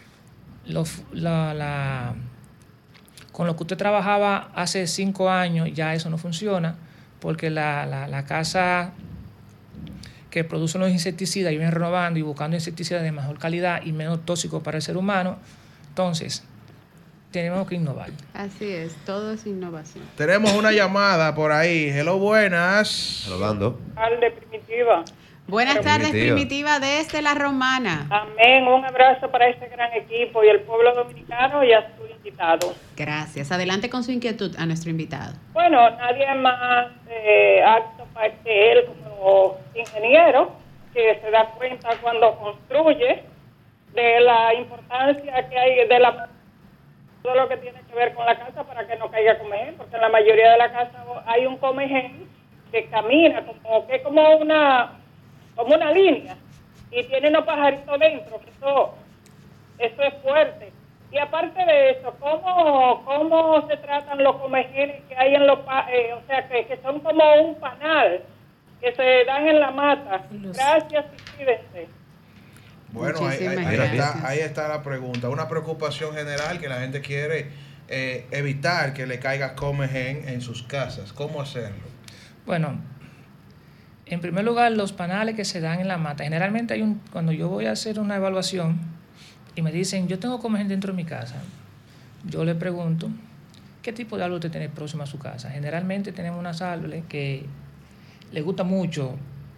Con lo que usted trabajaba hace 5 años, ya eso no funciona, porque la casa que produce los insecticidas y viene renovando y buscando insecticidas de mejor calidad y menos tóxicos para el ser humano. Entonces, tenemos que innovar. Así es, todo es innovación. Tenemos una llamada por ahí. Hello, buenas. Saludando. Alde Primitiva. Buenas tardes, Primitiva. Primitiva, desde La Romana. Amén. Un abrazo para este gran equipo y el pueblo dominicano y a su invitado. Gracias. Adelante con su inquietud a nuestro invitado. Bueno, nadie es más apto que él como ingeniero, que se da cuenta cuando construye de la importancia que hay de todo lo que tiene que ver con la casa para que no caiga comején, porque en la mayoría de la casa hay un comején que camina como una línea y tiene unos pajaritos dentro, que eso es fuerte. Y aparte de eso, ¿cómo se tratan los comejenes que hay en que son como un panal, que se dan en la mata? Gracias y cuídense. Bueno, Muchísimas gracias. Ahí está la pregunta. Una preocupación general que la gente quiere evitar que le caiga comején en sus casas. ¿Cómo hacerlo? Bueno, en primer lugar, los panales que se dan en la mata. Generalmente cuando yo voy a hacer una evaluación y me dicen, yo tengo comején dentro de mi casa, yo le pregunto, ¿qué tipo de árbol usted tiene próximo a su casa? Generalmente tenemos unos árboles que les gusta mucho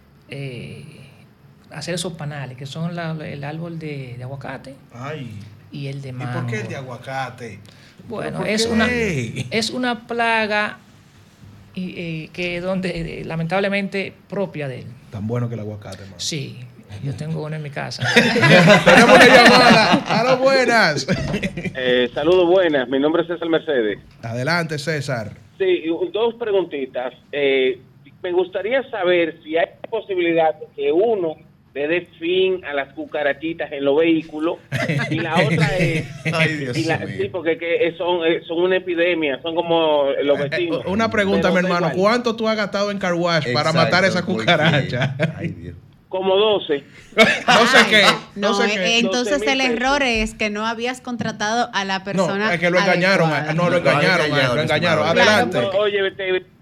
hacer esos panales, que son el árbol de aguacate Ay. y el de ¿Y mango. por qué el de aguacate? Bueno, ¿Por es qué? una plaga que lamentablemente propia de él. Tan bueno que el aguacate, hermano. Sí, yo tengo uno en mi casa. Tenemos una llamada. ¡Aló, buenas! Saludos, buenas. Mi nombre es César Mercedes. Adelante, César. Sí, 2 preguntitas. Me gustaría saber si hay posibilidad de que uno le dé fin a las cucarachitas en los vehículos. Y la otra es... Ay, Dios mío. Sí, porque son una epidemia, son como los vecinos. Una pregunta, Pero mi da hermano. igual. ¿Cuánto tú has gastado en car wash para Exacto, matar esa ¿por qué? cucaracha? Ay, Dios. Como 12. No sé Ay, qué. No, sé qué. entonces 12,000 el pesos. error es que no habías contratado a la persona No, es que lo engañaron. adecuada. Lo engañaron. Claro. Adelante. Oye,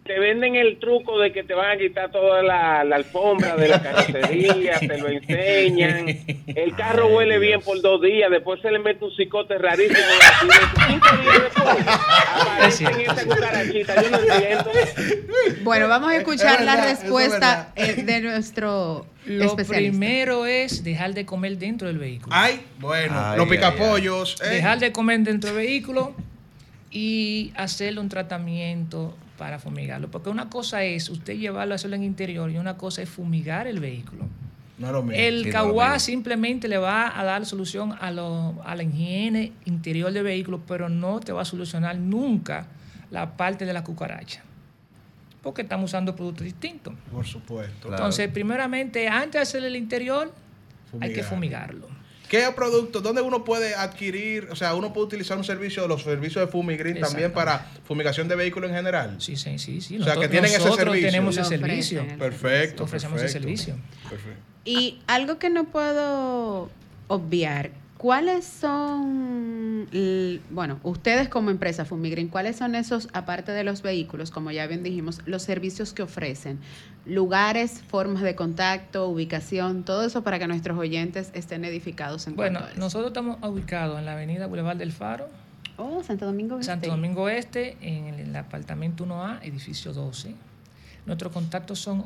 te venden el truco de que te van a quitar toda la alfombra de la carrocería, te lo enseñan. El carro huele bien por 2 días, después se le mete un cicote rarísimo y 25 días después aparecen esa cucarachita. Yo no entiendo. Bueno, vamos a escuchar verdad, la respuesta de nuestro Lo especialista. primero es dejar de comer dentro del vehículo. Ay, bueno, Ay, los ay, picapollos. Dejar de comer dentro del vehículo y hacerle un tratamiento para fumigarlo. Porque una cosa es usted llevarlo a hacerlo en interior y una cosa es fumigar el vehículo. No es lo mismo. El Sí, Caguá no lo simplemente le va a dar solución a la higiene interior del vehículo, pero no te va a solucionar nunca la parte de la cucaracha. Porque estamos usando productos distintos. Por supuesto. Claro. Entonces, primeramente, antes de hacer el interior, hay que fumigarlo. ¿Qué productos? ¿Dónde uno puede adquirir? O sea, uno puede utilizar un servicio de los servicios de Fumigrin también para fumigación de vehículos en general. Sí. O sea, que tienen ese Nosotros servicio. tenemos Lo ese servicio. ofrecen. Perfecto. Ofrecemos ese servicio. Perfecto. Y algo que no puedo obviar, ¿cuáles son, bueno, ustedes como empresa Fumigrin, cuáles son esos, aparte de los vehículos, como ya bien dijimos, los servicios que ofrecen? Lugares, formas de contacto, ubicación, todo eso para que nuestros oyentes estén edificados en Bueno, cuanto a eso. nosotros estamos ubicados en la avenida Boulevard del Faro, Oh, Santo Domingo Este. Santo Domingo Este, en el apartamento 1A, edificio 12. Nuestros contactos son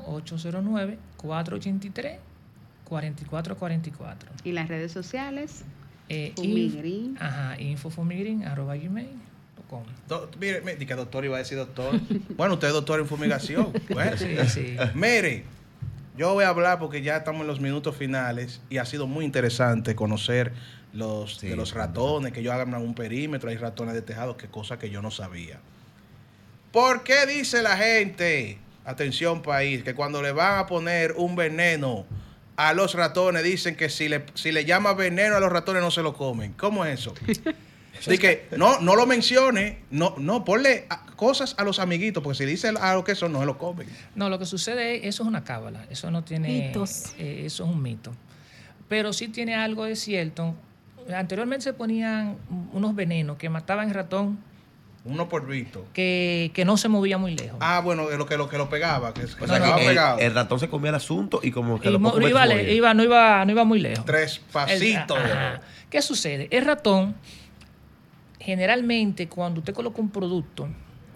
809-483-4444. Y las redes sociales, Fumigrin. Fumigrin. Infofumigrin@gmail.com. Mire, di que doctor iba a decir doctor. Bueno, usted es doctor en fumigación. Bueno, Sí. Mire, yo voy a hablar porque ya estamos en los minutos finales y ha sido muy interesante conocer de los ratones, que ellos hagan un perímetro, hay ratones de tejado, que cosa que yo no sabía. ¿Por qué dice la gente, atención país, que cuando le van a poner un veneno a los ratones, dicen que si le llama veneno a los ratones no se lo comen? ¿Cómo es eso? Así que no lo mencione, no ponle cosas a los amiguitos, porque si dice algo que eso no se lo comen. No, lo que sucede es, eso es una cábala, eso no tiene... Mitos. Eso es un mito. Pero sí tiene algo de cierto. Anteriormente se ponían unos venenos que mataban el ratón Uno por visto. que no se movía muy lejos. Ah, bueno, lo que lo pegaba, que se O sea, quedaba que pegado. el ratón se comía el asunto y como que Y lo poco que se movía. no iba muy lejos. 3 pasitos. Ajá. ¿Qué sucede? El ratón, generalmente, cuando usted coloca un producto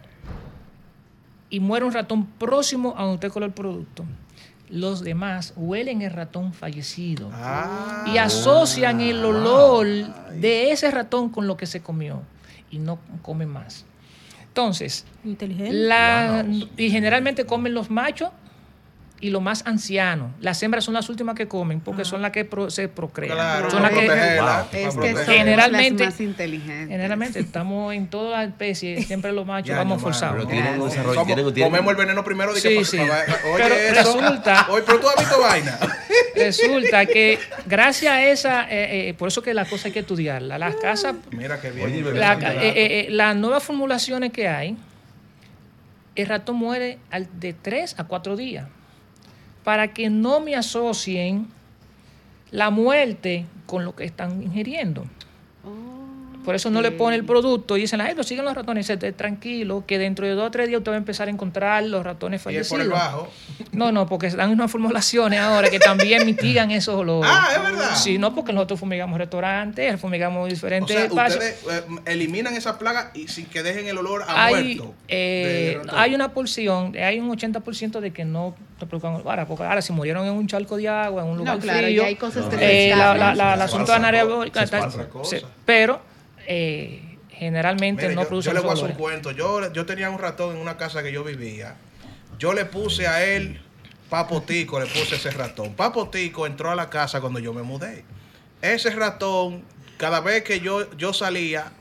y muere un ratón próximo a donde usted colocó el producto, los demás huelen el ratón fallecido y asocian el olor de ese ratón con lo que se comió y no comen más. Entonces, Inteligente. y generalmente comen los machos y los más ancianos. Las hembras son las últimas que comen porque son las que se procrean. Claro, son para las que, protegerla, Es para que son protegerla. las más inteligentes. generalmente estamos en todas las especies, siempre los machos Ya, vamos no, mano, forzados. Pero tienen un desarrollo. Somos- tienen- comemos el veneno primero. Sí, sí. Oye, Pero eso. resulta- Oye, pero tú has visto vaina. Resulta que gracias a esa, por eso que la cosa hay que estudiarla. Las casas, Mira qué bien. Oye, las nuevas formulaciones que hay, el ratón muere de 3 a 4 días. Para que no me asocien la muerte con lo que están ingiriendo. Por eso no le pone el producto y dicen, ay, pero siguen los ratones. Dice, tranquilo, que dentro de 2 o 3 días usted va a empezar a encontrar los ratones Y es fallecidos. por el bajo. No, porque dan unas formulaciones ahora que también mitigan esos olores. Ah, ¿es verdad? Sí, no, porque nosotros fumigamos restaurantes, fumigamos O diferentes sea, espacios. ustedes eliminan esa plaga y sin que dejen el olor a muerto. de ratón. Hay una porción, hay un 80% de que no te preocupan. Porque ahora si murieron en un charco de agua, en un lugar No, claro, frío, ya hay cosas que el rescatan. asunto anaeróbico, Eso es otra cosa. pero generalmente Mire, no yo producen le voy a esos hacer un olores. cuento. Yo tenía un ratón en una casa que yo vivía. Yo le puse a él Papotico, le puse ese ratón. Papotico entró a la casa cuando yo me mudé. Ese ratón, cada vez que yo salía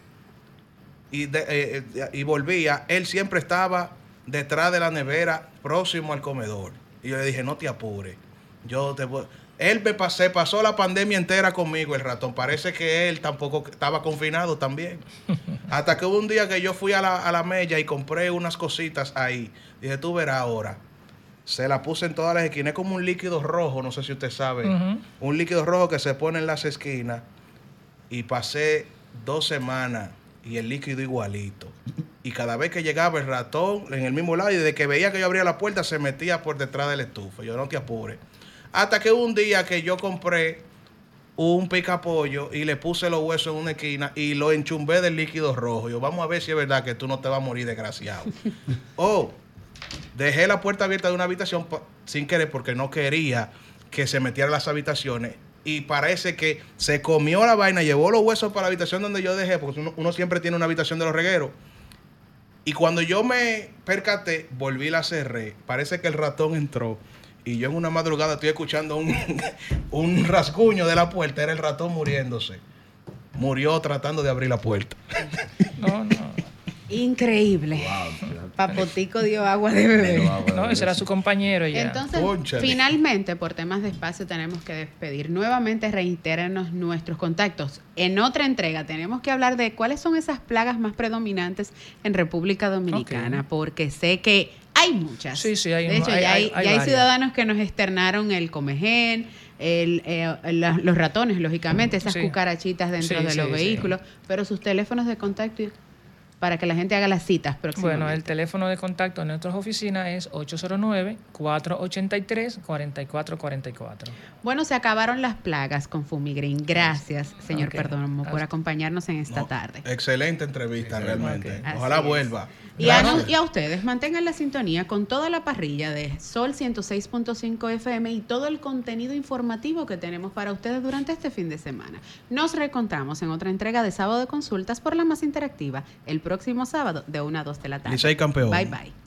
y volvía, él siempre estaba detrás de la nevera, próximo al comedor. Y yo le dije, no te apures. Él pasó la pandemia entera conmigo, el ratón. Parece que él tampoco estaba confinado también. Hasta que hubo un día que yo fui a la Mella y compré unas cositas ahí. Dije, tú verás ahora. Se la puse en todas las esquinas. Es como un líquido rojo, no sé si usted sabe. Un líquido rojo que se pone en las esquinas. Y pasé 2 semanas y el líquido igualito. Y cada vez que llegaba el ratón en el mismo lado, y desde que veía que yo abría la puerta, se metía por detrás de la estufa. Yo, no te apures. Hasta que un día que yo compré un picapollo y le puse los huesos en una esquina y lo enchumbé del líquido rojo. Yo, vamos a ver si es verdad que tú no te vas a morir, desgraciado. Dejé la puerta abierta de una habitación sin querer porque no quería que se metiera en las habitaciones. Y parece que se comió la vaina, llevó los huesos para la habitación donde yo dejé, porque uno siempre tiene una habitación de los regueros. Y cuando yo me percaté, volví y la cerré. Parece que el ratón entró. Y yo en una madrugada estoy escuchando un rasguño de la puerta. Era el ratón muriéndose. Murió tratando de abrir la puerta. No. Increíble. Papotico dio agua de bebé. No, ese era su compañero ya. Entonces, finalmente, por temas de espacio, tenemos que despedir. Nuevamente, reitérenos nuestros contactos. En otra entrega tenemos que hablar de cuáles son esas plagas más predominantes en República Dominicana, porque sé que hay muchas. Sí, hay. De hecho, ya hay ciudadanos que nos externaron el comején, los ratones, lógicamente, esas cucarachitas dentro de los vehículos, pero sus teléfonos de contacto para que la gente haga las citas próximamente. Bueno, el teléfono de contacto en nuestras oficinas es 809-483-4444. Bueno, se acabaron las plagas con Fumigreen. Gracias, señor Perdomo, por acompañarnos en esta tarde. Excelente entrevista, realmente. Ojalá vuelva. Y a ustedes, mantengan la sintonía con toda la parrilla de Sol 106.5 FM y todo el contenido informativo que tenemos para ustedes durante este fin de semana. Nos reencontramos en otra entrega de Sábado de Consultas por la más interactiva el próximo sábado de 1 a 2 de la tarde. Licey campeón. Bye, bye.